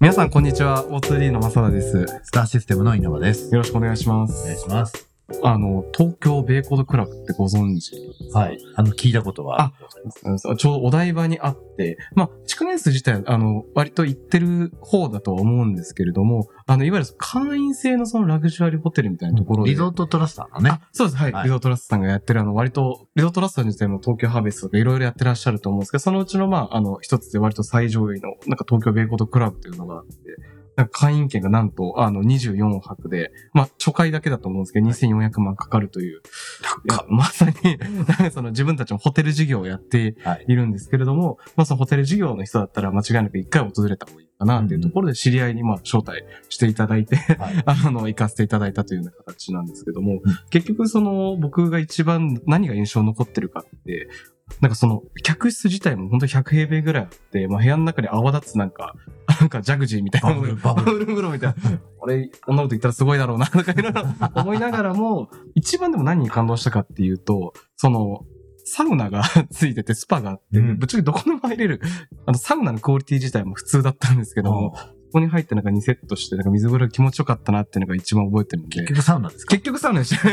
皆さんこんにちは。O2D の正田です。 スターシステムの稲葉です。 よろしくお願いします。 お願いします。 東京ベイコードクラブってご存知？ はい。聞いたことは。 ちょうどお台場にあって、築年数自体は、割と行ってる方だとは思うんですけれども、いわゆる会員制のそのラグジュアリーホテルみたいなところで。 リゾートトラスターのね。 そうです。はい。リゾートトラスターさんがやってる割と、リゾートトラスター自体も東京ハーベストとかいろいろやってらっしゃると思うんですけど、そのうちの一つで割と最上位の、東京ベイコードクラブというのがあって、会員権がなんと、24泊で、初回だけだと思うんですけど、2400万かかるという。まさに、その自分たちもホテル事業をやっているんですけれども、そのホテル事業の人だったら間違いなく一回訪れた方がいいかなっていうところで知り合いに招待していただいて、行かせていただいたというような形なんですけども、結局僕が一番何が印象に残ってるかって、客室自体も本当に100平米ぐらいあって、部屋の中に泡立つジャグジーみたいな。バブル風呂みたいな。俺、こんなこと言ったらすごいだろうな、とかいろいろ思いながらも、一番でも何に感動したかっていうと、サウナがついててスパがあって、ぶっちゃけどこでも入れる、サウナのクオリティ自体も普通だったんですけども、ここに入って2セットして水風呂気持ちよかったなっていうのが一番覚えてるんで。 結局サウナですか？ 結局サウナでした。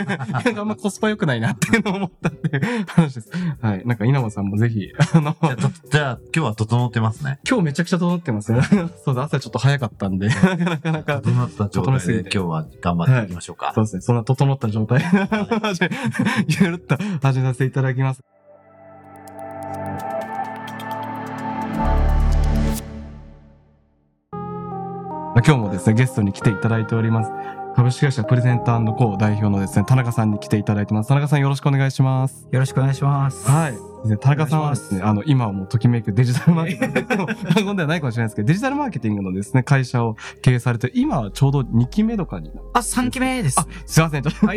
あんまコスパ良くないなっていうのを思ったっていう話です。はい。稲葉さんもぜひ、 じゃあ今日は整ってますね。 今日めちゃくちゃ整ってますね。そうだ、朝ちょっと早かったんで、なかなか。 整った状態で今日は頑張っていきましょうか。 そうですね。そんな整った状態。ゆるっと始めさせていただきます。今日もですね、ゲストに来ていただいております。株式会社プレゼント&コー代表のですね、田中さんに来ていただいてます。田中さんよろしくお願いします。 よろしくお願いします。 はい。田中さんはですね、今はもうときめくデジタルマーケティングの、単語ではないかもしれないですけど、デジタルマーケティングのですね、会社を経営されて、今はちょうど2期目とかになる。 3期目です。 すいません。はい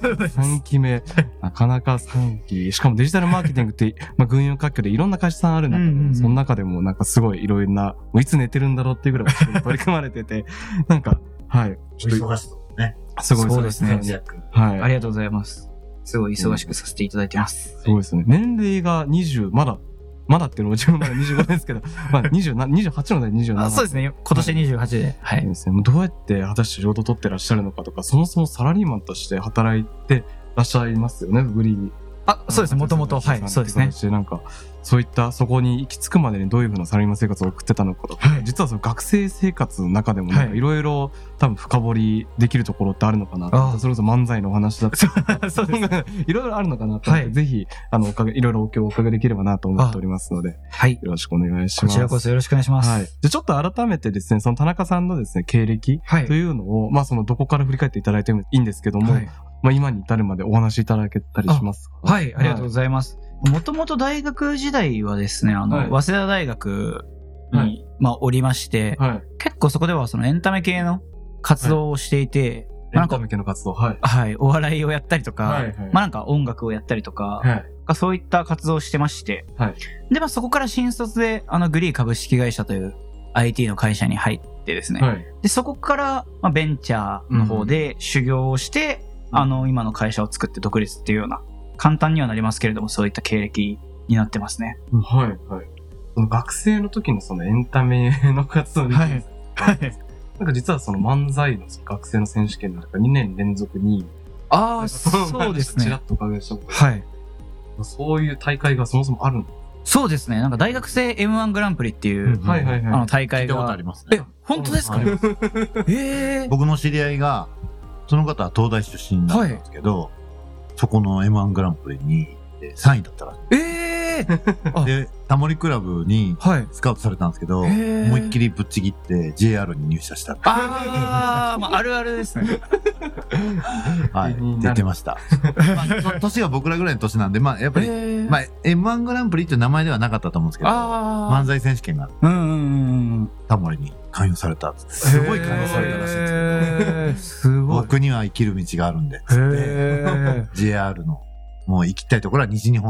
。3期目。なかなか3期。しかもデジタルマーケティングって、群雄割拠でいろんな会社さんある中で、その中でもすごいいろいろな、いつ寝てるんだろうっていうぐらい取り組まれてて、はい。 ちょっと忙しそうね。 すごいそうですね。 はい。 ありがとうございます。すごい忙しくさせていただいてます。 すごいですね。年齢が20、まだっていうのも自分まだ25ですけど、28の代27。 そうですね。今年28で。はい。 ですね。どうやって果たして仕事取ってらっしゃるのかとか、そもそもサラリーマンとして働いてらっしゃいますよね、グリーン。 そうですね。もともと、はい。そうですね。 そういったそこに行き着くまでにどういうふうなサラリーマン生活を送ってたのかとか、実はその学生生活の中でもいろいろ多分深掘りできるところってあるのかなと。それこそ漫才のお話だったり、そうですね。いろいろあるのかなと思って、ぜひ、いろいろ今日お伺いできればなと思っておりますので、はい。よろしくお願いします。 こちらこそよろしくお願いします。 はい。で、ちょっと改めてですね、その田中さんのですね、経歴というのを、どこから振り返っていただいてもいいんですけども、今に至るまでお話しいただけたりしますか？ はい、ありがとうございます。もともと大学時代はですね、早稲田大学に、おりまして、結構そこではそのエンタメ系の活動をしていて、 エンタメ系の活動、はい。 はい、お笑いをやったりとか、音楽をやったりとか、そういった活動をしてまして、で、そこから新卒で、グリー株式会社という IT の会社に入ってですね、で、そこから、ベンチャーの方で修行をして、今の会社を作って独立っていうような、簡単にはなりますけれども、そういった経歴になってますね。 はい、はい。その学生の時のそのエンタメの活動に、はい。実はその漫才の学生の選手権の2年連続2位。 そうですね。 ちらっとお伺いしたことはい。 そういう大会がそもそもあるの？ そうですね。大学生 M1 グランプリっていう、大会が。 聞いたことありますね。 本当ですか？ 僕の知り合いが、その方は東大出身だったんですけど、そこの M1 グランプリに3位だったらしい。で、タモリクラブにスカウトされたんですけど、思いっきりぶっちぎって JR に入社した。 あるあるですね。 はい、出てました。年が僕らぐらいの年なんで、やっぱり、M1 グランプリっていう名前ではなかったと思うんですけど、漫才選手権がタモリに勧誘された。すごい勧誘されたらしいんですけど、僕には生きる道があるんで、つって、JR の、もう行きたいところは西日本だ。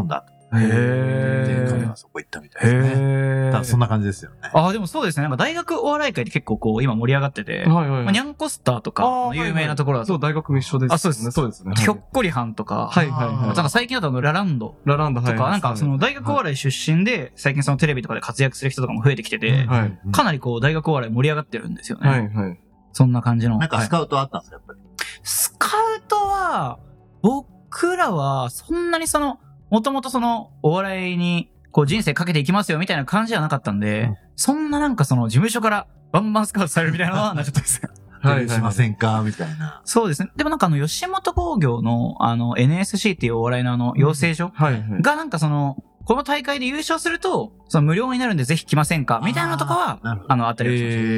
で、彼はそこ行ったみたいですね。ただそんな感じですよね。 でもそうですね。なんか大学お笑い会って結構こう、今盛り上がってて、ニャンコスターとか、有名なところだと。 そう、大学も一緒です。 そうですね。 そうですね。 ひょっこりはんとか、なんか最近だとラランドとか、なんかその大学お笑い出身で、最近そのテレビとかで活躍する人とかも増えてきてて、かなりこう、大学お笑い盛り上がってるんですよね。そんな感じの。 なんかスカウトあったんですか、やっぱり。 スカウトは、僕らは、そんなにもともとお笑いに、こう人生かけていきますよみたいな感じじゃなかったんで、そんななんか事務所からバンバンスカウトされるみたいなのはなかったです。 しませんかみたいな。 そうですね。でもなんか吉本興業のNSC っていうお笑いの養成所がなんかこの大会で優勝すると、無料になるんでぜひ来ませんかみたいなのとかは、あったりしました。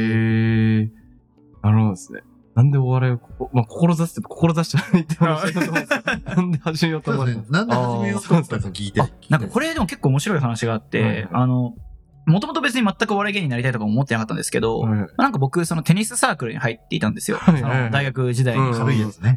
なるほどですね。なんでお笑いを志してないって話だと思うんですけど、なんで始めようと思ったんですか？ なんで始めようと思ったか聞いて。 なんかこれでも結構面白い話があって、もともと別に全くお笑い芸人になりたいとか思ってなかったんですけど、なんか僕、テニスサークルに入っていたんですよ。大学時代に。 軽いやつね。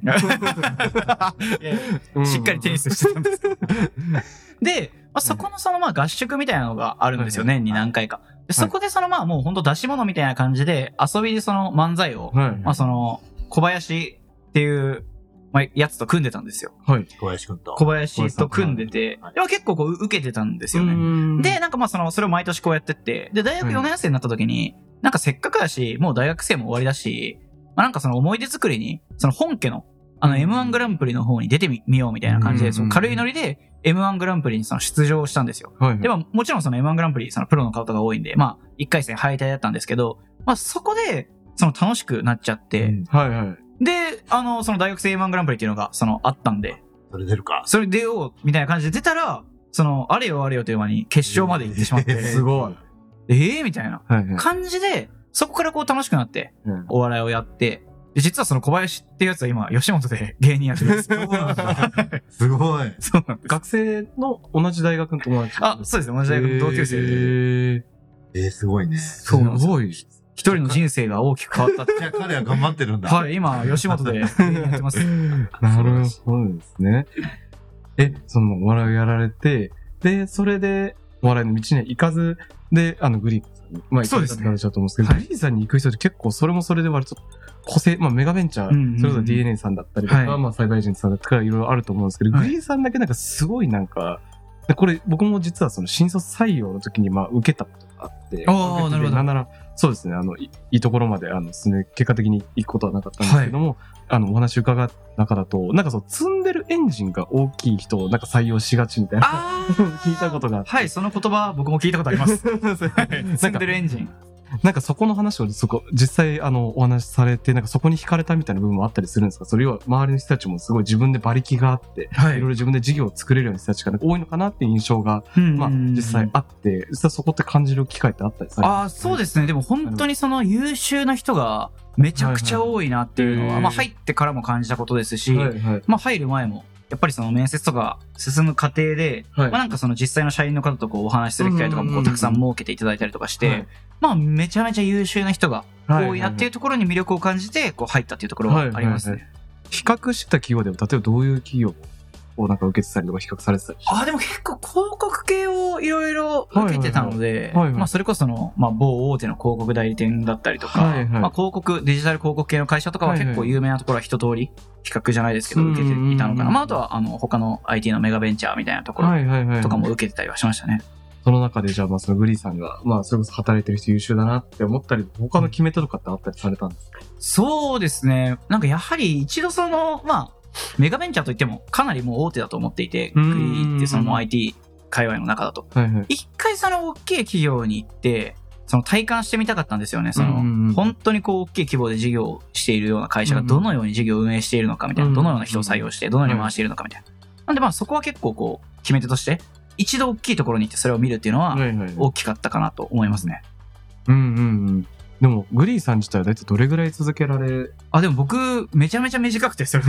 しっかりテニスしてたんですけど。で、そこの合宿みたいなのがあるんですよ、年に何回か。でそこでもうほんと出し物みたいな感じで、遊びで漫才を、小林っていう、やつと組んでたんですよ。 小林くんと。 小林と組んでて、でも結構こう受けてたんですよね。で、なんかそれを毎年こうやってって、で、大学4年生になった時に、なんかせっかくだし、もう大学生も終わりだし、なんか思い出作りに、本家の、M1 グランプリの方に出てみようみたいな感じで、軽いノリで M1 グランプリに出場したんですよ。でも、もちろんM1 グランプリ、プロの方が多いんで、1回戦敗退だったんですけど、そこで、楽しくなっちゃって、で、大学生 M1 グランプリっていうのが、あったんで、 それ出るか。 それ出よう、みたいな感じで出たら、あれよあれよという間に決勝まで行ってしまって。 すごい。 みたいな感じで、そこからこう楽しくなって、お笑いをやって、実は小林っていうやつは今、吉本で芸人やってるんです。 すごい。 そうなんです。 学生の同じ大学の友達。 そうですね。同じ大学の同級生で。すごいね。 そうなんです。すごい。一人の人生が大きく変わったって。 じゃあ彼は頑張ってるんだ。 はい、今、吉本でやってます。 なるほどですね。お笑いをやられて、で、それで、お笑いの道には行かず、で、グリーさんに、 そうですね。 行かれちゃうと思うんですけど、グリーさんに行く人って結構それもそれで割と個性、メガベンチャー、それこそ DNA さんだったりとか、サイバーエージェントさんだったりとかいろいろあると思うんですけど、グリーさんだけなんかすごいなんか、これ僕も実は新卒採用の時に受けたことがあって、 なるほど。 なんなら、そうですね、いいところまで、結果的に行くことはなかったんですけども、お話伺った中だと、なんか積んでるエンジンが大きい人をなんか採用しがちみたいな聞いたことがあって。 はい、その言葉僕も聞いたことあります。積んでるエンジン。 なんかそこの話を実際お話しされて、なんかそこに惹かれたみたいな部分もあったりするんですか？それは周りの人たちもすごい自分で馬力があって、いろいろ自分で事業を作れるような人たちが多いのかなっていう印象が、実際あって、実際そこって感じる機会ってあったりされますか？ そうですね。でも本当に優秀な人がめちゃくちゃ多いなっていうのは、入ってからも感じたことですし、入る前も、やっぱり面接とか進む過程で、なんか実際の社員の方とお話しする機会とかもたくさん設けていただいたりとかして、めちゃめちゃ優秀な人が多いなっていうところに魅力を感じて、入ったっていうところはありますね。 比較した企業でも、例えばどういう企業をなんか受けてたりとか比較されてたりでも結構広告系をいろいろ受けてたので、それこそ某大手の広告代理店だったりとか、デジタル広告系の会社とかは結構有名なところは一通り比較じゃないですけど受けていたのかな。あとは他の IT のメガベンチャーみたいなところとかも受けてたりはしましたね。 その中でじゃあグリーさんが、それこそ働いてる人優秀だなって思ったり、他の決め手とかってあったりされたんですか？ そうですね。なんかやはり一度メガベンチャーといってもかなりもう大手だと思っていて、グリーってもう IT 界隈の中だと。一回大きい企業に行って、体感してみたかったんですよね。本当に大きい規模で事業をしているような会社がどのように事業を運営しているのかみたいな、どのような人を採用して、どのように回しているのかみたいな。なんでそこは結構決め手として、一度大きいところに行ってそれを見るっていうのは大きかったかなと思いますね。 でも、グリーさん自体は大体どれぐらい続けられでも僕、めちゃめちゃ短くて、それ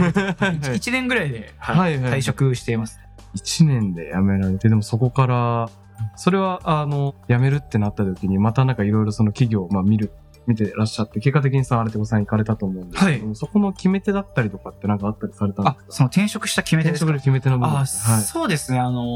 1年ぐらいで退職しています。 1年で辞められて、でもそこから、それは、辞めるってなった時に、またなんかいろいろ企業を見てらっしゃって、結果的にアルテゴさん行かれたと思うんですけど、そこの決め手だったりとかってなんかあったりされたんですか？ 転職した決め手ですか？ 転職の決め手の部分。 そうですね。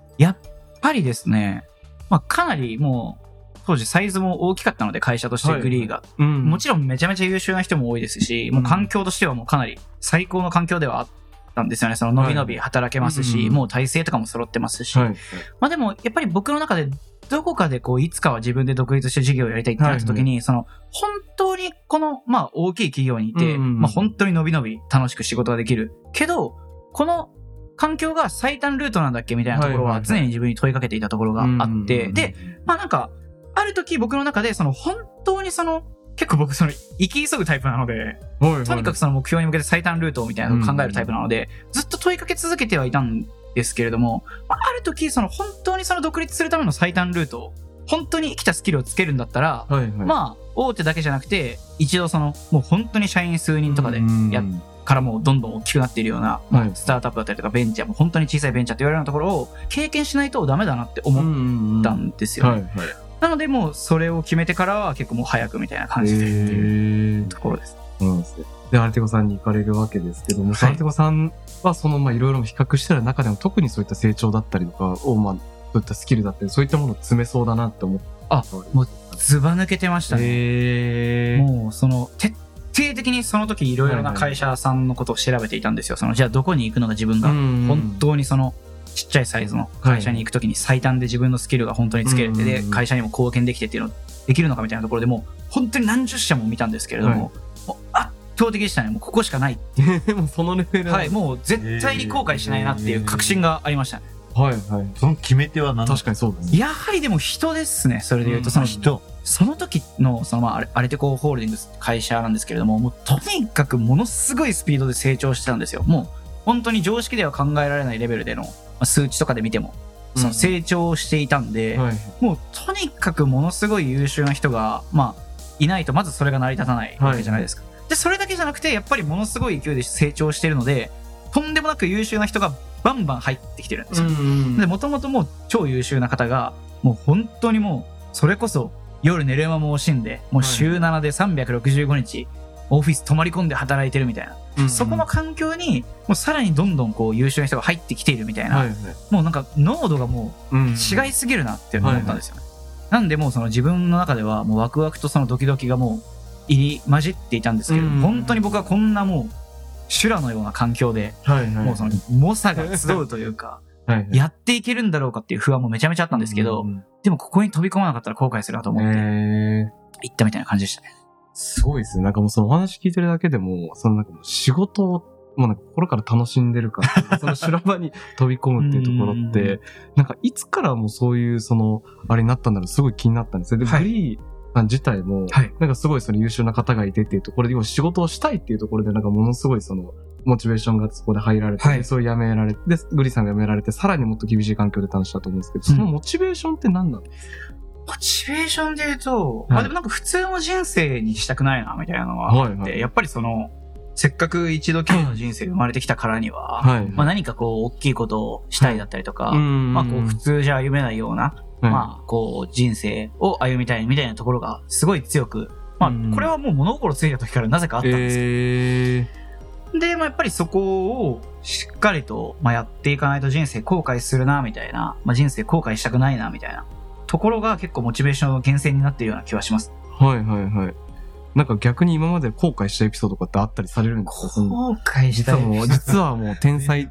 やっぱりですね、まあかなりもう、当時サイズも大きかったので、会社としてグリーが。はいもちろんめちゃめちゃ優秀な人も多いですし、もう環境としてはもうかなり最高の環境ではあったんですよね。その伸び伸び働けますし、もう体制とかも揃ってますし。まあでも、やっぱり僕の中で、どこかでこう、いつかは自分で独立して事業をやりたいってなった時に、その、本当にこの、まあ大きい企業にいて、まあ本当に伸び伸び楽しく仕事ができる。けど、この環境が最短ルートなんだっけみたいなところは常に自分に問いかけていたところがあって、で、まあなんか、ある時僕の中でその本当にその結構僕その生き急ぐタイプなので、とにかくその目標に向けて最短ルートみたいなのを考えるタイプなので、ずっと問いかけ続けてはいたんですけれども、ある時その本当にその独立するための最短ルート、本当に生きたスキルをつけるんだったら、まあ大手だけじゃなくて一度そのもう本当に社員数人とかでやっからもうどんどん大きくなっているような、スタートアップだったりとかベンチャーも本当に小さいベンチャーって言われるようなところを経験しないとダメだなって思ったんですよね。なのでもうそれを決めてからは結構もう早くみたいな感じでっていうところです。 そうですね。で、アルテゴさんに行かれるわけですけども、アルテゴさんはそのまあいろいろ比較してる中でも特にそういった成長だったりとかをまあそういったスキルだったりそういったものを詰めそうだなって思って。 もうずば抜けてましたね。もうその徹底的にその時いろいろな会社さんのことを調べていたんですよ。そのじゃあどこに行くのが自分が本当にそのちっちゃいサイズの会社に行くときに最短で自分のスキルが本当につけれて、で、会社にも貢献できてっていうのできるのかみたいなところでもう本当に何十社も見たんですけれども、もう圧倒的でしたね。もうここしかないっていう。 もうそのレベル。 はい、もう絶対に後悔しないなっていう確信がありましたね。 その決め手は何ですか？ 確かにそうですね。 やはりでも人ですね。それで言うとその人。その時のそのまあアルテコホールディングス会社なんですけれども、もうとにかくものすごいスピードで成長してたんですよ。もう本当に常識では考えられないレベルでの数値とかで見てもその成長していたんで、もうとにかくものすごい優秀な人がまあいないとまずそれが成り立たないわけじゃないですか。でそれだけじゃなくてやっぱりものすごい勢いで成長しているので、とんでもなく優秀な人がバンバン入ってきてるんですよ。でもともともう超優秀な方がもう本当にもうそれこそ夜寝る間も惜しんでもう週7で365日オフィス泊まり込んで働いてるみたいな、そこの環境にもうさらにどんどんこう優秀な人が入ってきているみたいな、もうなんか濃度がもう違いすぎるなって思ったんですよね。なんでもうその自分の中ではもうワクワクとそのドキドキがもう入り混じっていたんですけど、本当に僕はこんなもう修羅のような環境で、もうその猛者が集うというかやっていけるんだろうかっていう不安もめちゃめちゃあったんですけど、でもここに飛び込まなかったら後悔するなと思って行ったみたいな感じでしたね。 すごいですね。なんかもうそのお話聞いてるだけでも、そのなんかもう仕事をもうなんか心から楽しんでるから、その修羅場に飛び込むっていうところって、なんかいつからもうそういうその、あれになったんだろう、すごい気になったんですよ。で、グリーさん自体も、なんかすごいその優秀な方がいてっていうところで、仕事をしたいっていうところで、なんかものすごいその、モチベーションがそこで入られて、そう辞められて、で、グリーさんが辞められて、さらにもっと厳しい環境で楽しかったと思うんですけど、そのモチベーションって何なんですか？ モチベーションで言うと、まあでもなんか普通の人生にしたくないな、みたいなのはあって、やっぱりその、せっかく一度きりの人生生まれてきたからには、まあ何かこう、大きいことをしたいだったりとか、まあこう、普通じゃ歩めないような、まあこう、人生を歩みたいみたいなところがすごい強く、まあこれはもう物心ついた時からなぜかあったんですよ。で、まあやっぱりそこをしっかりと、まあやっていかないと人生後悔するな、みたいな、まあ人生後悔したくないな、みたいな。ところが結構モチベーションの源泉になっているような気はします。 なんか逆に今まで後悔したエピソードとかってあったりされるんですか？ 後悔したエピソード。 実はもう天才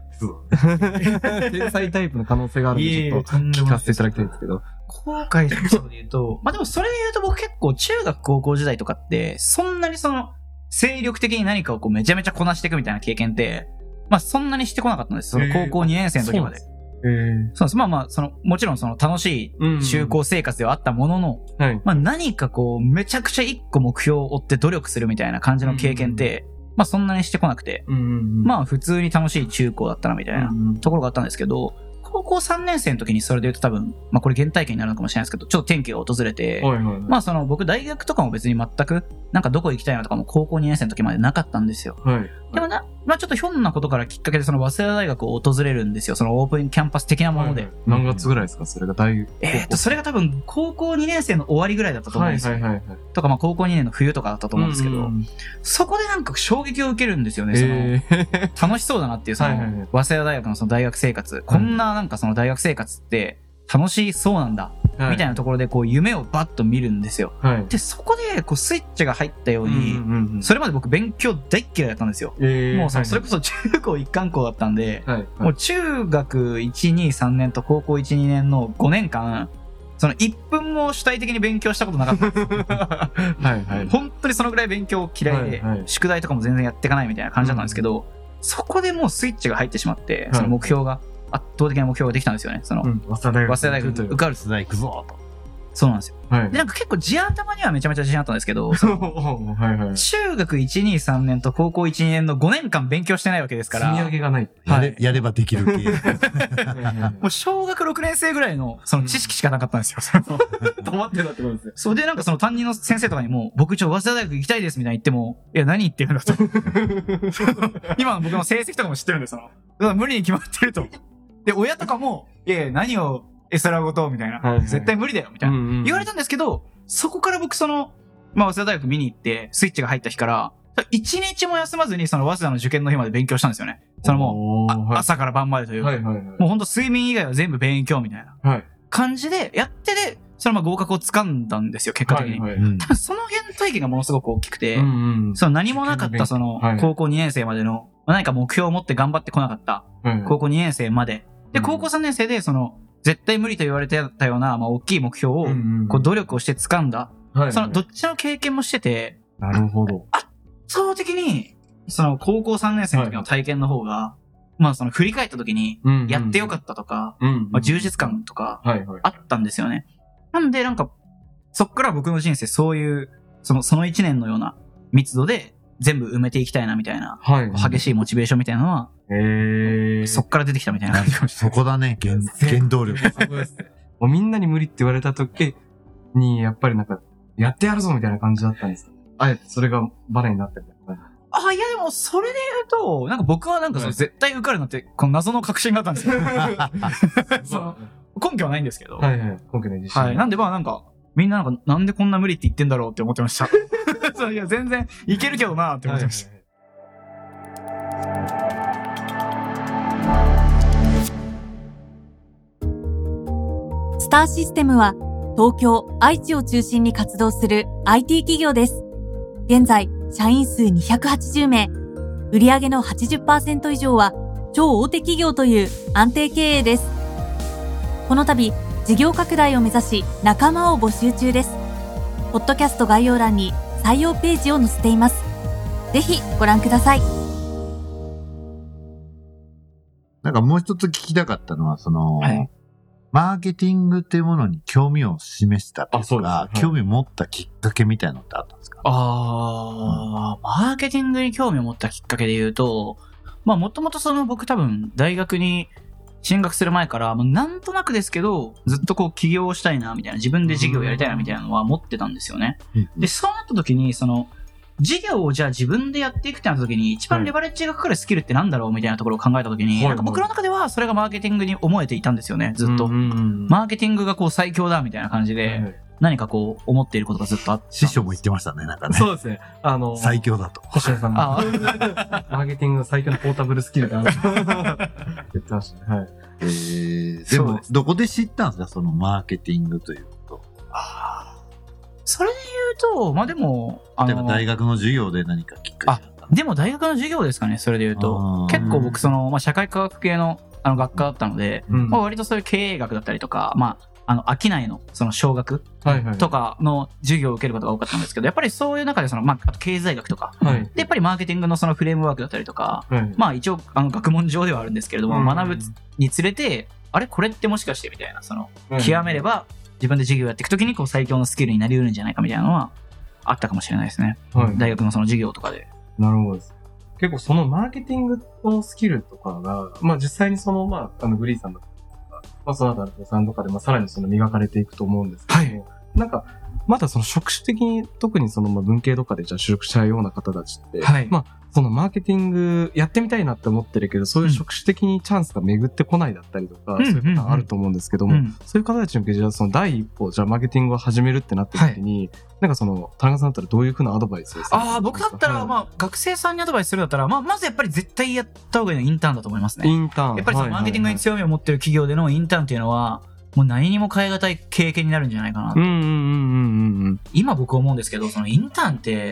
タイプの可能性があるんでちょっと聞かせていただきたいんですけど。 後悔したエピソードで言うと、まあでもそれで言うと僕結構中学高校時代とかってそんなにその精力的に何かをこうめちゃめちゃこなしていくみたいな経験ってまあそんなにしてこなかったんです。その高校2年生の時まで。そうです。まあまあ、もちろんその楽しい中高生活ではあったものの、まあ何かこう、めちゃくちゃ一個目標を追って努力するみたいな感じの経験って、まあそんなにしてこなくて、まあ普通に楽しい中高だったなみたいなところがあったんですけど、高校3年生の時にそれで言うと多分、まあこれ原体験になるのかもしれないですけど、ちょっと転機が訪れて、まあその僕大学とかも別に全く、なんかどこ行きたいのとかも高校2年生の時までなかったんですよ。 でもまあちょっとひょんなことからきっかけでその早稲田大学を訪れるんですよ。そのオープンキャンパス的なもので。 何月ぐらいですかそれがそれが多分高校2年生の終わりぐらいだったと思うんですよ。とかまあ高校2年の冬とかだったと思うんですけど、そこでなんか衝撃を受けるんですよね。楽しそうだなっていう、その早稲田大学のその大学生活。こんななんかその大学生活って楽しそうなんだ。みたいなところでこう夢をバッと見るんですよ。で、そこでこうスイッチが入ったように、それまで僕勉強大っ嫌いだったんですよ。もうそれこそ中高一貫校だったんで、もう中学1、2、3年と高校1、2年の5年間、その1分も主体的に勉強したことなかったんです。本当にそのぐらい勉強嫌いで、宿題とかも全然やっていかないみたいな感じだったんですけど、そこでもうスイッチが入ってしまって、その目標が。圧倒的な目標ができたんですよね。その、早稲田大学受かる。 早稲田大学行くぞと。 そうなんですよ。で、なんか結構地頭にはめちゃめちゃ自信あったんですけど、中学1、2、3年と高校1、2年の5年間勉強してないわけですから。 積み上げがない。 やればできる系。 もう小学6年生ぐらいのその知識しかなかったんですよ。 止まってたってことですよ。 そうで、なんかその担任の先生とかにも、僕早稲田大学行きたいですみたいに言っても、いや、何言ってるんだと。今の僕の成績とかも知ってるんですよ。だから無理に決まってると。で、親とかも、いやいや、何を絵空ごとみたいな、絶対無理だよみたいな、言われたんですけど、そこから僕早稲田大学見に行って、スイッチが入った日から、一日も休まずにその早稲田の受験の日まで勉強したんですよね。そのもう、朝から晩までというか、もうほんと睡眠以外は全部勉強みたいな感じでやってで、その合格を掴んだんですよ、結果的に。ただその原体験がものすごく大きくて、その何もなかったその高校2年生までの何か目標を持って頑張ってこなかった高校2年生まで。で、高校3年生でその絶対無理と言われてたような、まあ大きい目標をこう努力をして掴んだ。そのどっちの経験もしてて、 なるほど。 圧倒的にその高校3年生の時の体験の方が、まあその振り返った時にやってよかったとか、まあ充実感とかあったんですよね。なんでなんか、そっから僕の人生そういう、その1年のような密度で全部埋めていきたいなみたいな、激しいモチベーションみたいなのは、そっから出てきたみたいな感じかもしれない。 そこだね、原動力。 もうみんなに無理って言われた時に、やっぱりなんか、やってやるぞみたいな感じだったんですか？あえてそれがバネになってるみたいな。 いやでも、それで言うと、なんか僕はなんか絶対受かるなって、この謎の確信があったんですよ。その根拠はないんですけど。 根拠ない自信。 なんでまあなんか、みんななんでこんな無理って言ってんだろうって思ってました。いや、全然いけるけどなーって思ってました。 スターシステムは東京、愛知を中心に活動する IT 企業です。現在、社員数280名、売上の 80% 以上は超大手企業という安定経営です。この度、事業拡大を目指し仲間を募集中です。ポッドキャスト概要欄に採用ページを載せています。ぜひご覧ください。 なんかもう一つ聞きたかったのは、マーケティングっていうものに興味を示したとか、興味を持ったきっかけみたいなのってあったんですか？ マーケティングに興味を持ったきっかけで言うと、まあもともと僕多分大学に進学する前から、なんとなくですけど、ずっとこう起業したいな、みたいな、自分で事業やりたいな、みたいなのは持ってたんですよね。で、そうなった時に、事業をじゃあ自分でやっていくってなった時に、一番レバレッジがかかるスキルってなんだろうみたいなところを考えた時に、なんか僕の中ではそれがマーケティングに思えていたんですよね、ずっと。マーケティングがこう最強だ、みたいな感じで、何かこう思っていることがずっとあって。 師匠も言ってましたね、なんかね。 そうですね。 最強だと。 星野さんも。マーケティングの最強のポータブルスキルだな。言ってましたね。 でも、どこで知ったんですか、そのマーケティングということ。 それで言うと、まあでも、 例えば大学の授業で何かきっかけだったの？ でも大学の授業ですかね、それで言うと。結構僕社会科学系の学科だったので、割とそういう経営学だったりとか、商いの小学とかの授業を受けることが多かったんですけど、やっぱりそういう中であと経済学とか、でやっぱりマーケティングのフレームワークだったりとか、一応学問上ではあるんですけれども、学ぶにつれて、あれこれってもしかしてみたいな、極めれば自分で授業やっていくときに最強のスキルになり得るんじゃないかみたいなのはあったかもしれないですね。大学の授業とかで。 なるほどです。結構マーケティングのスキルとかが、実際にグリーンさんだったりとか、その後さんとかでさらに磨かれていくと思うんですけど、なんか、 またその職種的に、特にその文系とかでじゃあ就職したいような方たちって、はい、そのマーケティングやってみたいなって思ってるけど、そういう職種的にチャンスが巡ってこないだったりとか、そういうことがあると思うんですけども、そういう方たちに向けて、じゃあその第一歩、じゃあマーケティングを始めるってなった時に、はい、なんかその、田中さんだったらどういうふうなアドバイスですか？ 僕だったら、学生さんにアドバイスするだったら、まずやっぱり絶対やった方がいいのはインターンだと思いますね。 インターン。 やっぱりそのマーケティングに強みを持ってる企業でのインターンっていうのは、もう何にも変え難い経験になるんじゃないかなと。今僕思うんですけど、そのインターンって、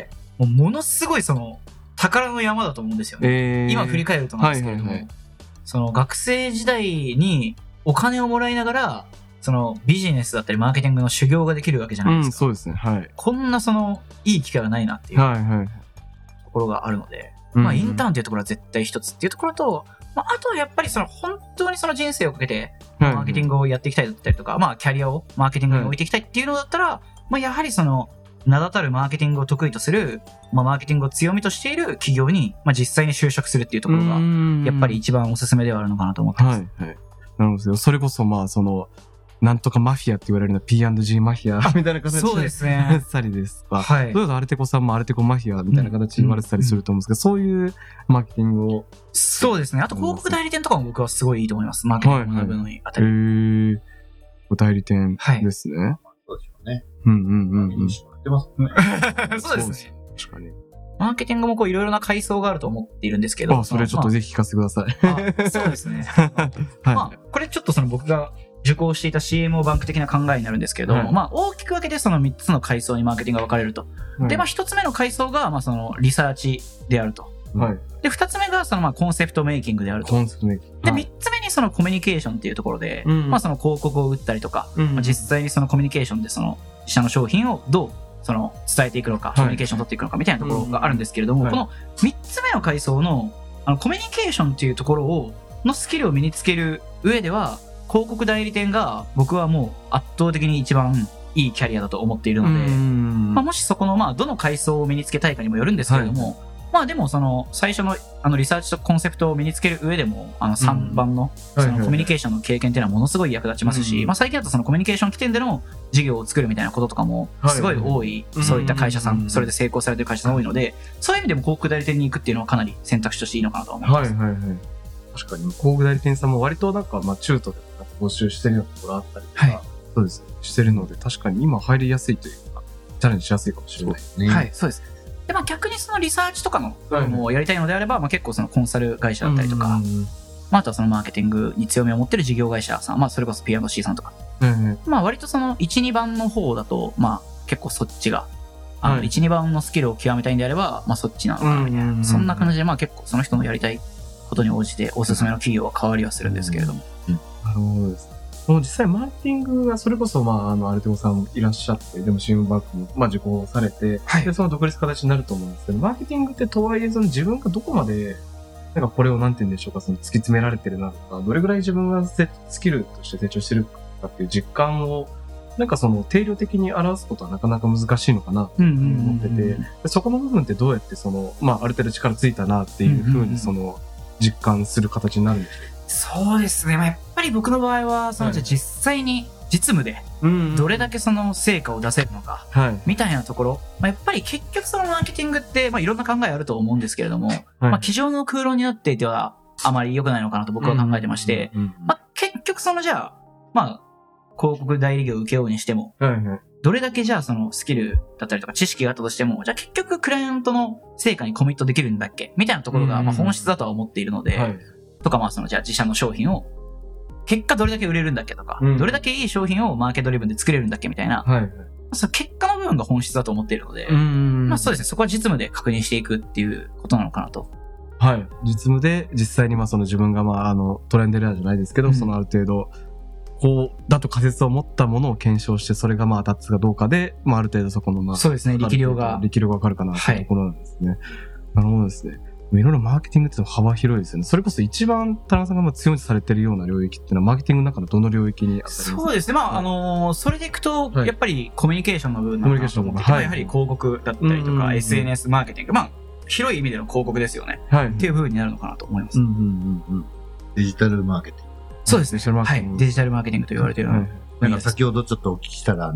ものすごいその、宝の山だと思うんですよね。今振り返るとなんですけれども、その学生時代にお金をもらいながら、そのビジネスだったりマーケティングの修行ができるわけじゃないですか。 そうですね。はい。 こんなその、いい機会はないなっていうところがあるので、インターンっていうところは絶対一つっていうところと、あとはやっぱりその本当にその人生をかけてマーケティングをやっていきたいだったりとか、キャリアをマーケティングに置いていきたいっていうのだったら、やはりその名だたるマーケティングを得意とする、マーケティングを強みとしている企業に、実際に就職するっていうところが、やっぱり一番おすすめではあるのかなと思ってます。 はいはい。なるほど。それこそその、なんとかマフィアって言われるのは P&G マフィアみたいな形でそうですね。 したりですとか、はい。どうぞアルテコさんもアルテコマフィアみたいな形で言われてたりすると思うんですけど、そういうマーケティングを。 そうですね。あと広告代理店とかも僕はすごいいいと思います。マーケティングの部分にあたり。 代理店ですね。 そうですよね。 ってますね。そうですね。 確かに。 マーケティングもいろいろな階層があると思っているんですけど。 それちょっとぜひ聞かせてください。 そうですね。これちょっとその僕が受講していた CMO バンク的な考えになるんですけど、大きく分けてその3つの階層にマーケティングが分かれると。で、1つ目の階層が、そのリサーチであると。で、2つ目がそのコンセプトメイキングであると。で、3つ目にそのコミュニケーションっていうところで、その広告を打ったりとか、実際にそのコミュニケーションでその自社の商品をどうその伝えていくのか、コミュニケーションを取っていくのかみたいなところがあるんですけれども、この3つ目の階層のコミュニケーションっていうところのスキルを身につける上では、広告代理店が僕はもう圧倒的に一番いいキャリアだと思っているので、もしそこのどの階層を身につけたいかにもよるんですけれども、でもその最初のリサーチとコンセプトを身につける上でも3番のそのコミュニケーションの経験っていうのはものすごい役立ちますし、最近だとそのコミュニケーション起点での事業を作るみたいなこととかもすごい多い、そういった会社さん、それで成功されてる会社さん多いので、そういう意味でも広告代理店に行くっていうのはかなり選択肢としていいのかなと思います。 確かに広告代理店さんも割となんか中途で募集してるようなところあったりとか、そうですね、してるので、確かに今入りやすいというか、チャレンジしやすいかもしれないですね。 はい、そうです。で、逆にそのリサーチとかのをやりたいのであれば、結構そのコンサル会社だったりとか、あとはそのマーケティングに強みを持ってる事業会社さん、それこそ P&C さんとか、割とその1、2番の方だと、結構そっちが、1、2番のスキルを極めたいんであれば、そっちなのかなみたいな。そんな感じで、結構その人のやりたいことに応じておすすめの企業は変わりはするんですけれども。 なるほどですね。実際マーケティングがそれこそアルテコさんもいらっしゃって、でもCMバンクも受講されて、でその独立形になると思うんですけど、マーケティングってとはいえその自分がどこまでなんかこれをなんて言うんでしょうか、その突き詰められてるなとか、どれぐらい自分がスキルとして成長してるかっていう実感をなんかその定量的に表すことはなかなか難しいのかなと思ってて、そこの部分ってどうやってそのある程度力ついたなっていう風にその実感する形になるんでしょうか。 そうですね。やっぱり僕の場合は、じゃあ実際に実務で、どれだけその成果を出せるのか、みたいなところ、やっぱり結局そのマーケティングって、いろんな考えあると思うんですけれども、机上の空論になっていては、あまり良くないのかなと僕は考えてまして、結局そのじゃあ、広告代理業を受けようにしても、どれだけじゃあそのスキルだったりとか知識があったとしても、じゃあ結局クライアントの成果にコミットできるんだっけみたいなところが本質だとは思っているので、とかそのじゃあ自社の商品を結果どれだけ売れるんだっけとか、どれだけいい商品をマーケットドリブンで作れるんだっけみたいな、その結果の部分が本質だと思っているので、そうですね、そこは実務で確認していくっていうことなのかなと。 はい。実務で実際にその自分がトレンドエラーじゃないですけど、そのある程度こうだと仮説を持ったものを検証して、それが当たつかどうかで、ある程度そこのそうですね、力量がわかるかなというところなんですね。なるほどですね。いろいろマーケティングって幅広いですよね。それこそ一番田中さんが強みとされているような領域っていうのはマーケティングの中のどの領域にあたりますか？ そうですね。それでいくと、やっぱりコミュニケーションの部分なのかなと思って、やはり広告だったりとか、SNS マーケティング、広い意味での広告ですよね。っていう部分になるのかなと思います。 デジタルマーケティング。 そうですね。はい。デジタルマーケティングと言われているので。 先ほどちょっとお聞きしたら、やっ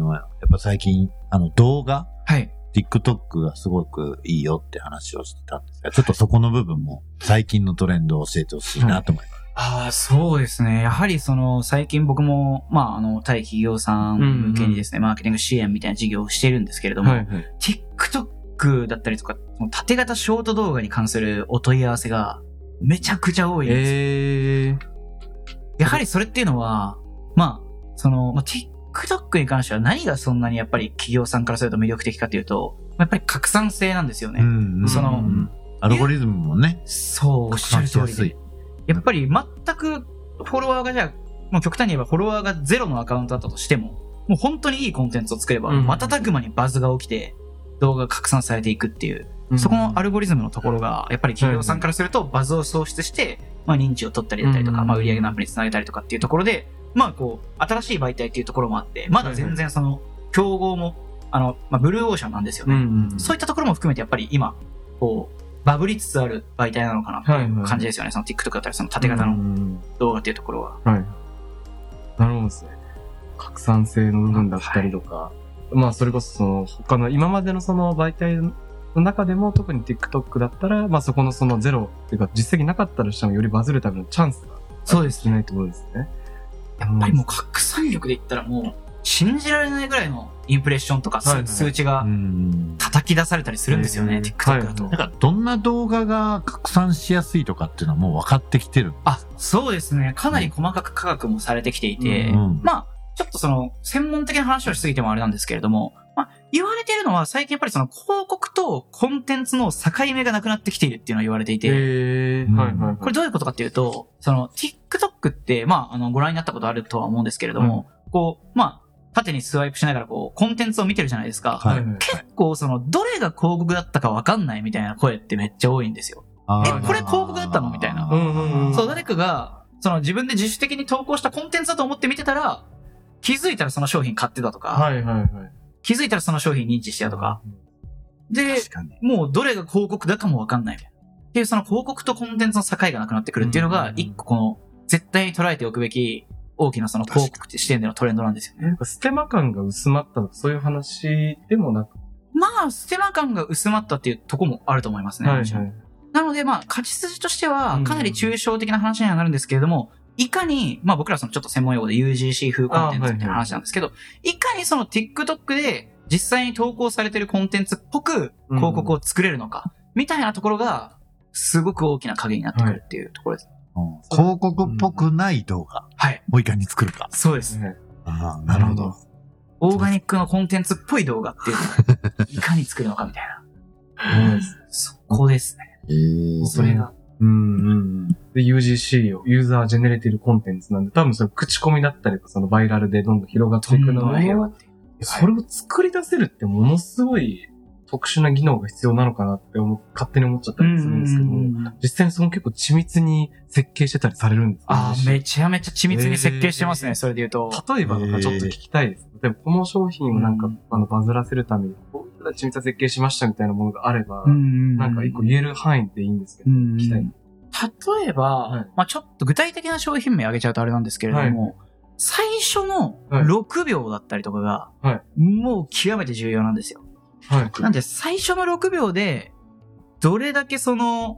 ぱ最近、動画はい。 TikTok がすごくいいよって話をしてたんですが、ちょっとそこの部分も最近のトレンドを教えてほしいなと思います。 そうですね。やはり最近僕も、対企業さん向けにですね、マーケティング支援みたいな事業をしているんですけれども、TikTok だったりとか、縦型ショート動画に関するお問い合わせがめちゃくちゃ多いんですよ。やはりそれっていうのは、TikTok に関しては何がそんなにやっぱり企業さんからすると魅力的かというと、やっぱり拡散性なんですよね。 アルゴリズムもね。 そう、おっしゃる通りで。やっぱり全くフォロワーがもう極端に言えばフォロワーがゼロのアカウントだったとしても、もう本当にいいコンテンツを作れば、瞬く間にバズが起きて、動画が拡散されていくっていう、そこのアルゴリズムのところが、やっぱり企業さんからするとバズを創出して、認知を取ったりだったりとか、売上のアップにつなげたりとかっていうところで、新しい媒体っていうところもあって、まだ全然競合も、ブルーオーシャンなんですよね。そういったところも含めてやっぱり今、バブりつつある媒体なのかなっていう感じですよね。TikTok だったり、縦型の動画っていうところは。 なるほどですね。拡散性の部分だったりとか、それこそ他の今までの媒体の中でも特に TikTok だったら、そこのゼロっていうか実績なかったとしてもよりバズるためのチャンスがそうですないってことですね。 やっぱりもう拡散力で言ったらもう信じられないぐらいのインプレッションとか数値が叩き出されたりするんですよね、TikTok だと。 だからどんな動画が拡散しやすいとかっていうのはもう分かってきてる。 そうですね。かなり細かく科学もされてきていて、ちょっと専門的な話をしすぎてもあれなんですけれども、言われているのは最近やっぱり広告とコンテンツの境目がなくなってきているっていうのを言われていて、これどういうことかっていうと、TikTok って、ご覧になったことあるとは思うんですけれども、縦にスワイプしながらコンテンツを見てるじゃないですか。結構どれが広告だったかわかんないみたいな声ってめっちゃ多いんですよ。これ広告だったのみたいな。誰かが、自分で自主的に投稿したコンテンツだと思って見てたら、気づいたらその商品買ってたとか、気づいたらその商品認知してたとか。で、もうどれが広告だかもわかんないみたいな。っていう広告とコンテンツの境がなくなってくるっていうのが、一個絶対に捉えておくべき大きな広告って視点でのトレンドなんですよね。 ステマ感が薄まったとかそういう話でもなく。 ステマ感が薄まったっていうとこもあると思いますね。なので勝ち筋としてはかなり抽象的な話にはなるんですけれども、いかに、僕らちょっと専門用語で UGC 風コンテンツっていう話なんですけど、いかにTikTok で実際に投稿されてるコンテンツっぽく広告を作れるのか、みたいなところが、すごく大きな鍵になってくるっていうところです。 広告っぽくない動画をいかに作るか。 そうですね。 なるほど。 オーガニックのコンテンツっぽい動画っていうのをいかに作るのかみたいな。そこですね。それが。 で、UGC を、ユーザージェネレティブコンテンツなんで、多分口コミだったりとか、バイラルでどんどん広がっていくのを、それを作り出せるってものすごい特殊な技能が必要なのかなって勝手に思っちゃったりするんですけど、実際に結構緻密に設計してたりされるんですか？ めちゃめちゃ緻密に設計してますね、それで言うと。 例えばちょっと聞きたいです。でもこの商品をバズらせるために、こういった緻密な設計しましたみたいなものがあれば、一個言える範囲でいいんですけど、聞きたい。 例えば、ちょっと具体的な商品名挙げちゃうとあれなんですけれども、最初の6秒だったりとかが、もう極めて重要なんですよ。なんで最初の6秒で、どれだけ広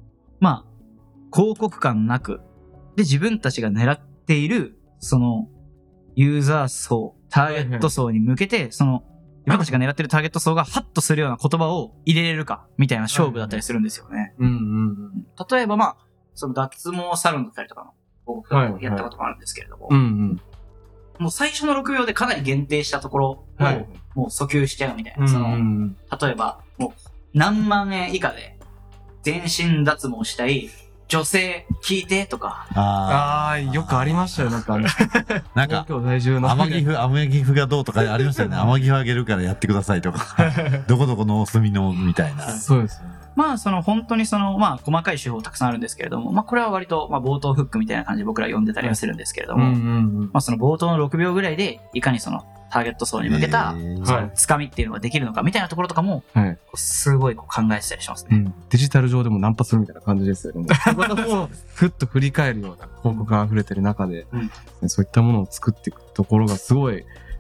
告感なく、で自分たちが狙っている、ユーザー層、ターゲット層に向けて、自分たちが狙っているターゲット層がハッとするような言葉を入れれるか、みたいな勝負だったりするんですよね。例えば脱毛サロンだったりとかの僕がやったこともあるんですけれども、もう最初の6秒でかなり限定したところを、もう訴求しちゃうみたいな。例えば、もう何万円以下で全身脱毛したい女性聞いてとか。 よくありましたよ。東京在住の。 天岐阜がどうとかありましたよね。天岐阜あげるからやってくださいとか。どこどこのお住みのみたいな。 そうですね。 本当に細かい手法たくさんあるんですけれども、これは割と、冒頭フックみたいな感じで僕ら読んでたりはするんですけれども、冒頭の6秒ぐらいで、いかにターゲット層に向けた、つかみっていうのができるのかみたいなところとかも、すごい考えてたりしますね。 デジタル上でもナンパするみたいな感じですよね。ふっと振り返るような広告が溢れてる中で、そういったものを作っていくところがすごい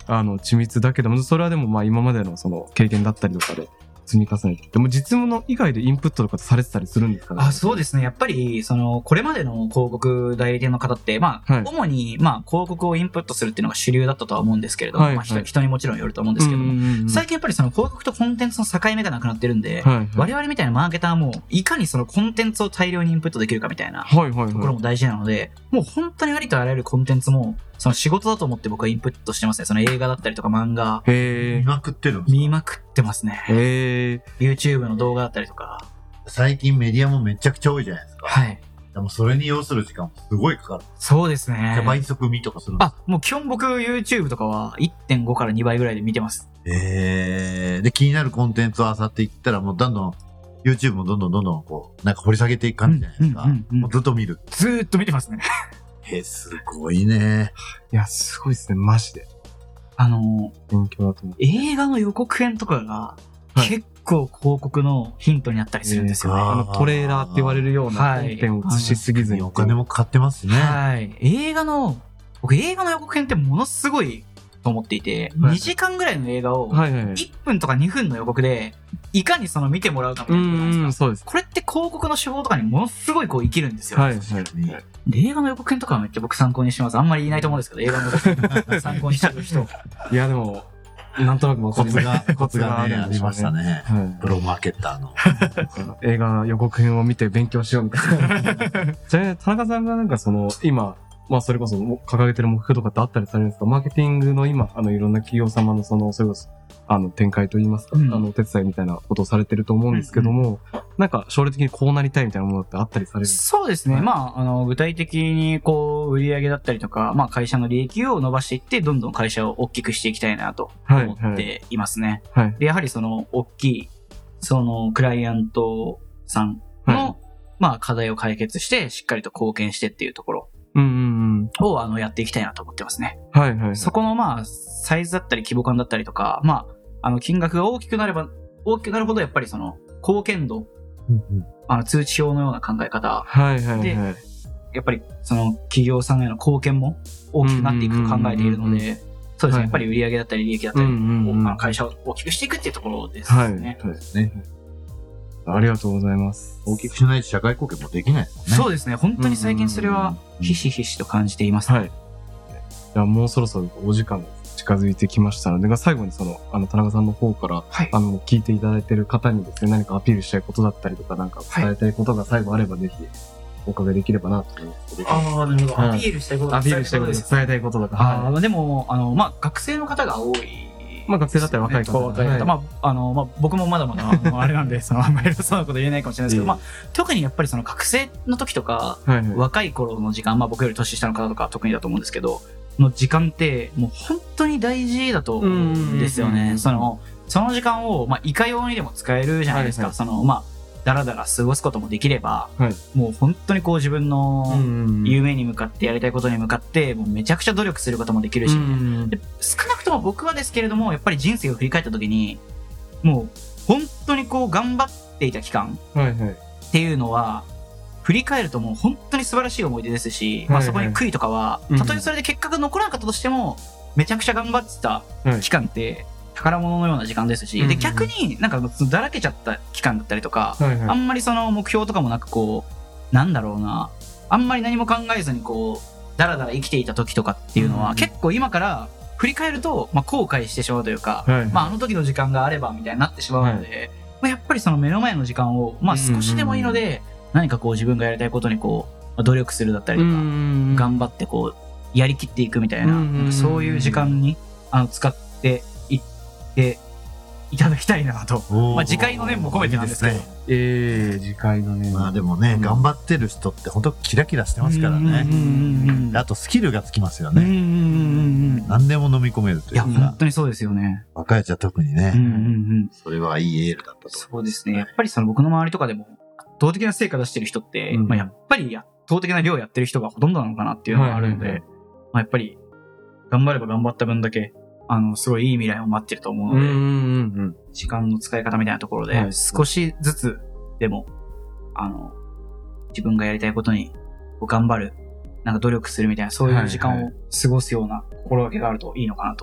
緻密だけども、それはでも今までのその経験だったりとかで、積み重ねて。でも実務の以外でインプットとかされてたりするんですかね？ そうですね。やっぱり、これまでの広告代理店の方って、主に、広告をインプットするっていうのが主流だったとは思うんですけれども、人にもちろんよると思うんですけども、最近やっぱり広告とコンテンツの境目がなくなってるんで、我々みたいなマーケターも、いかにそのコンテンツを大量にインプットできるかみたいなところも大事なので、もう本当にありとあらゆるコンテンツも、その仕事だと思って僕はインプットしてますね。その映画だったりとか漫画。 見まくってるんですか？ 見まくってますね。YouTube の動画だったりとか。 最近メディアもめちゃくちゃ多いじゃないですか。 はい。 でもそれに要する時間もすごいかかる。 そうですね。 倍速見とかするんですか？ もう基本僕 YouTube とかは 1.5 から2倍ぐらいで見てます。 で、気になるコンテンツを漁っていったらもうどんどん、YouTube もどんどんこう、なんか掘り下げていく感じじゃないですか。もうずっと見る。 ずーっと見てますね。 すごいね。 いや、すごいですね、マジで。勉強だと思う。 映画の予告編とかが、結構広告のヒントになったりするんですよね。 トレーラーって言われるような本編を映しすぎずに。 お金もかかってますね。 はい。僕映画の予告編ってものすごいと思っていて、2時間ぐらいの映画を、1分とか2分の予告で、いかに見てもらうかみたいなことなんですか。 そうです。 これって広告の手法とかにものすごい生きるんですよ。で、映画の予告編とかはめっちゃ僕参考にしてます。あんまり言いないと思うんですけど、映画の予告編参考にしてる人。 いや、でも、なんとなくコツがね、ありましたね。プロマーケッターの。 映画予告編を見て勉強しようみたいな。じゃあ、田中さんがなんか今、それこそ掲げてる目標とかってあったりされるんですか？マーケティングの今、いろんな企業様のそれこそ、展開といいますか、お手伝いみたいなことをされてると思うんですけども、なんか将来的にこうなりたいみたいなものってあったりされるんですか？ そうですね。具体的に売り上げだったりとか、会社の利益を伸ばしていって、どんどん会社を大きくしていきたいなと思っていますね。で、やはり大きい、クライアントさんの、課題を解決して、しっかりと貢献してっていうところ。をやっていきたいなと思ってますね。そこのサイズだったり規模感だったりとか、金額が大きくなるほどやっぱり貢献度、通知表のような考え方で、やっぱり企業さんへの貢献も大きくなっていくと考えているので、そうですね。やっぱり売上だったり利益だったり、会社を大きくしていくっていうところですね。 そうですね。 ありがとうございます。 大きくしないと社会貢献もできないですもんね。 そうですね。本当に最近それはひしひしと感じています。 じゃあもうそろそろお時間が近づいてきましたので、最後に田中さんの方から、聞いていただいている方にですね、何かアピールしたいことだったりとか、なんか伝えたいことが最後あればぜひお伺いできればなと思いますけど。 なるほど。アピールしたいことアピールしたいこと伝えたいことだから。でも、学生の方が多い。 学生だったら若い方。 僕もまだまだ、あれなんで、あんまりそうなこと言えないかもしれないですけど、特にやっぱり学生の時とか、若い頃の時間、僕より年下の方とか特にだと思うんですけど、の時間って、もう本当に大事だと思うんですよね。その時間を、いかようにでも使えるじゃないですか。だらだら過ごすこともできれば、もう本当に自分の夢に向かってやりたいことに向かってもうめちゃくちゃ努力することもできるし、で少なくとも僕はですけれどもやっぱり人生を振り返った時にもう本当に頑張っていた期間っていうのは振り返るともう本当に素晴らしい思い出ですし、そこに悔いとかはたとえそれで結果が残らなかったとしてもめちゃくちゃ頑張ってた期間って宝物のような時間ですし、で逆になんかだらけちゃった期間だったりとか、あんまり目標とかもなくなんだろうな、あんまり何も考えずにだらだら生きていた時とかっていうのは、結構今から振り返ると、後悔してしまうというか、あの時の時間があればみたいになってしまうので、やっぱり目の前の時間を、少しでもいいので、何か自分がやりたいことに努力するだったりとか、頑張ってやりきっていくみたいな、そういう時間に使っていっていただきたいなと。次回の念も込めてなんですけど。 次回の念。 でもね、頑張ってる人って本当キラキラしてますからね。あとスキルがつきますよね。何でも飲み込めるというか。 いや、本当にそうですよね。 若いやつは特にね。それはいいエールだったと。 そうですね。やっぱり僕の周りとかでも圧倒的な成果出してる人って、やっぱり圧倒的な量やってる人がほとんどなのかなっていうのがあるので、やっぱり頑張れば頑張った分だけすごいいい未来を待ってると思うので、時間の使い方みたいなところで、少しずつでも、自分がやりたいことに頑張る、なんか努力するみたいな、そういう時間を過ごすような心がけがあるといいのかなと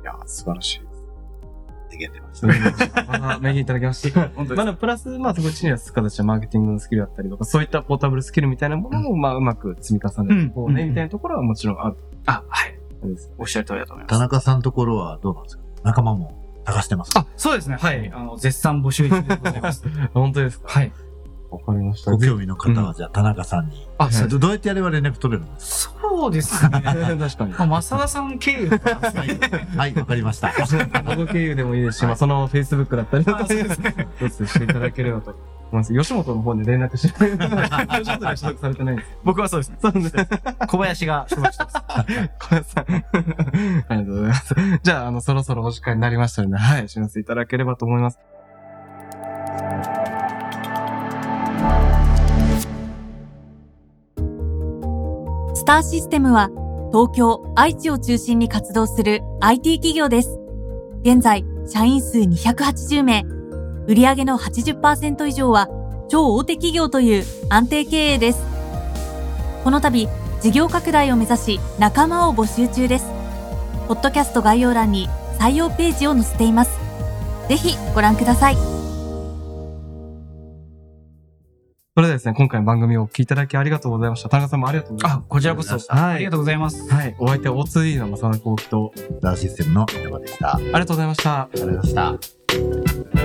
や、素晴らしい。 名言出ました。 名言いただきました。本当です。プラス、そこには形はマーケティングのスキルだったりとか、そういったポータブルスキルみたいなものを、うまく積み重ねる方ね、みたいなところはもちろんある。 はい。おっしゃる通りだと思います。 田中さんのところはどうなんですか？仲間も探してますか？ そうですね。はい。絶賛募集中でございます。 本当ですか？ はい。 わかりました。 ご興味の方は、じゃあ田中さんに。どうやってやれば連絡取れるんですか？そうですね。 確かに。 増田さん経由はい、わかりました。 僕経由でもいいですし、その Facebook だったりとか、していただければと思います。吉本の方に連絡して、吉本で所属されてないんです。 僕はそうですね。そうですね。小林が所属してます。 小林さん。ありがとうございます。じゃあ、そろそろお時間になりましたので、はい、締めていただければと思います。 スターシステムは東京、愛知を中心に活動する IT 企業です。現在、社員数280名、売上の 80% 以上は超大手企業という安定経営です。この度、事業拡大を目指し仲間を募集中です。ポッドキャスト概要欄に採用ページを載せています。ぜひご覧ください。 それではですね、今回の番組をお聞きいただきありがとうございました。田中さんもありがとうございます。 こちらこそ。ありがとうございます。 はい。お相手は O2E の正田幸喜と、 スターシステムの稲葉でした。 ありがとうございました。 ありがとうございました。